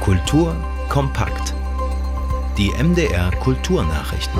Kultur kompakt. Die MDR Kulturnachrichten.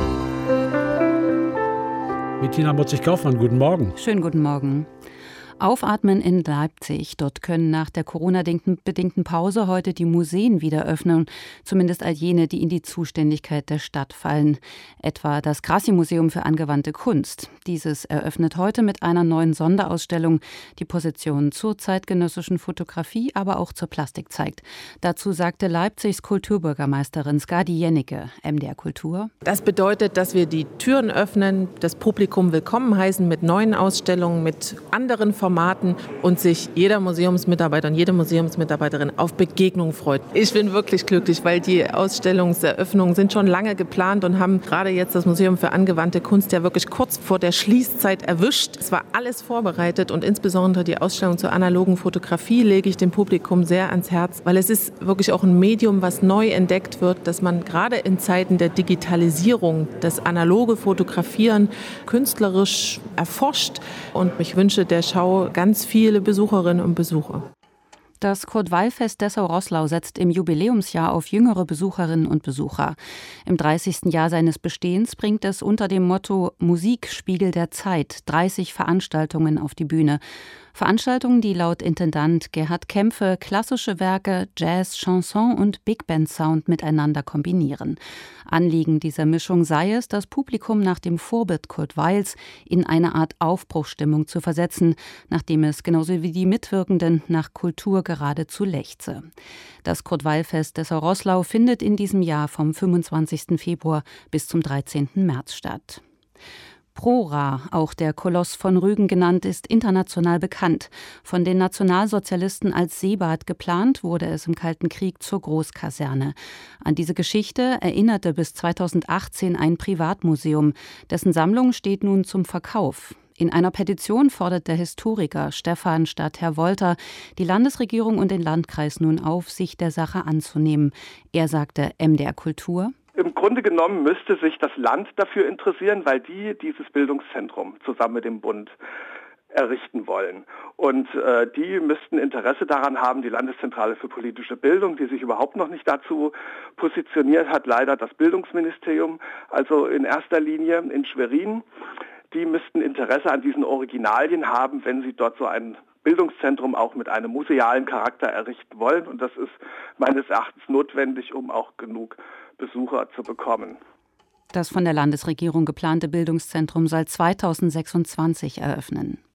Mit Tina Motzig-Kaufmann, guten Morgen. Schönen guten Morgen. Aufatmen in Leipzig. Dort können nach der Corona-bedingten Pause heute die Museen wieder öffnen, zumindest all jene, die in die Zuständigkeit der Stadt fallen. Etwa das Grassi-Museum für angewandte Kunst. Dieses eröffnet heute mit einer neuen Sonderausstellung, die Positionen zur zeitgenössischen Fotografie, aber auch zur Plastik zeigt. Dazu sagte Leipzigs Kulturbürgermeisterin Skadi Jennecke, MDR Kultur. Das bedeutet, dass wir die Türen öffnen, das Publikum willkommen heißen mit neuen Ausstellungen, mit anderen Formaten und sich jeder Museumsmitarbeiter und jede Museumsmitarbeiterin auf Begegnung freut. Ich bin wirklich glücklich, weil die Ausstellungseröffnungen sind schon lange geplant und haben gerade jetzt das Museum für angewandte Kunst ja wirklich kurz vor der Schließzeit erwischt. Es war alles vorbereitet und insbesondere die Ausstellung zur analogen Fotografie lege ich dem Publikum sehr ans Herz, weil es ist wirklich auch ein Medium, was neu entdeckt wird, dass man gerade in Zeiten der Digitalisierung das analoge Fotografieren künstlerisch erforscht und ich wünsche der Schau ganz viele Besucherinnen und Besucher. Das Kurt-Weil-Fest Dessau-Roßlau setzt im Jubiläumsjahr auf jüngere Besucherinnen und Besucher. Im 30. Jahr seines Bestehens bringt es unter dem Motto Musik, Spiegel der Zeit 30 Veranstaltungen auf die Bühne. Veranstaltungen, die laut Intendant Gerhard Kämpfe klassische Werke, Jazz, Chanson und Big Band Sound miteinander kombinieren. Anliegen dieser Mischung sei es, das Publikum nach dem Vorbild Kurt Weils in eine Art Aufbruchsstimmung zu versetzen, nachdem es genauso wie die Mitwirkenden nach Kultur geradezu lechze. Das Kurt-Weil-Fest Dessau-Roßlau findet in diesem Jahr vom 25. Februar bis zum 13. März statt. Prora, auch der Koloss von Rügen genannt, ist international bekannt. Von den Nationalsozialisten als Seebad geplant, wurde es im Kalten Krieg zur Großkaserne. An diese Geschichte erinnerte bis 2018 ein Privatmuseum. Dessen Sammlung steht nun zum Verkauf. In einer Petition fordert der Historiker Stefan Stadtherr-Wolter die Landesregierung und den Landkreis nun auf, sich der Sache anzunehmen. Er sagte MDR Kultur: Im Grunde genommen müsste sich das Land dafür interessieren, weil die dieses Bildungszentrum zusammen mit dem Bund errichten wollen. Und die müssten Interesse daran haben, die Landeszentrale für politische Bildung, die sich überhaupt noch nicht dazu positioniert hat, leider das Bildungsministerium, also in erster Linie in Schwerin. Die müssten Interesse an diesen Originalien haben, wenn sie dort so ein Bildungszentrum auch mit einem musealen Charakter errichten wollen. Und das ist meines Erachtens notwendig, um auch genug Besucher zu bekommen. Das von der Landesregierung geplante Bildungszentrum soll 2026 eröffnen.